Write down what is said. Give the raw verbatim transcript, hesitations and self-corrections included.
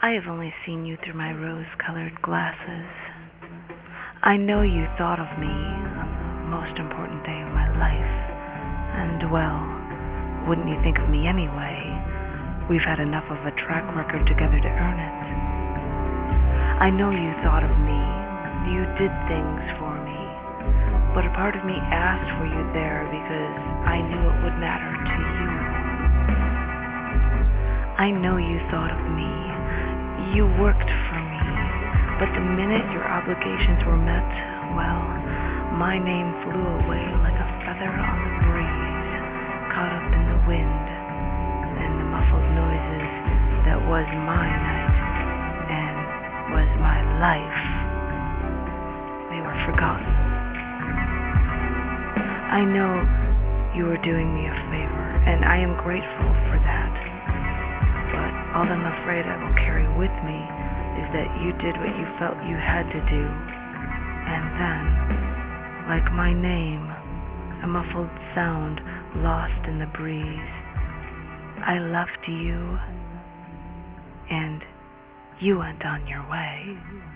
I have only seen you through my rose-colored glasses. I know you thought of me on the most important day of my life. And, well, wouldn't you think of me anyway? We've had enough of a track record together to earn it. I know you thought of me. You did things for me. But a part of me asked for you there because I knew it would matter to you. I know you thought of me. You worked for me. But the minute your obligations were met, well, my name flew away like a feather on the breeze, caught up in the wind, and the muffled noises that was my night and was my life. They were forgotten. I know you were doing me a favor, and I am grateful for that. But all I'm afraid I will carry with me is that you did what you felt you had to do. And then, like my name, a muffled sound lost in the breeze, I left you, and you went on your way.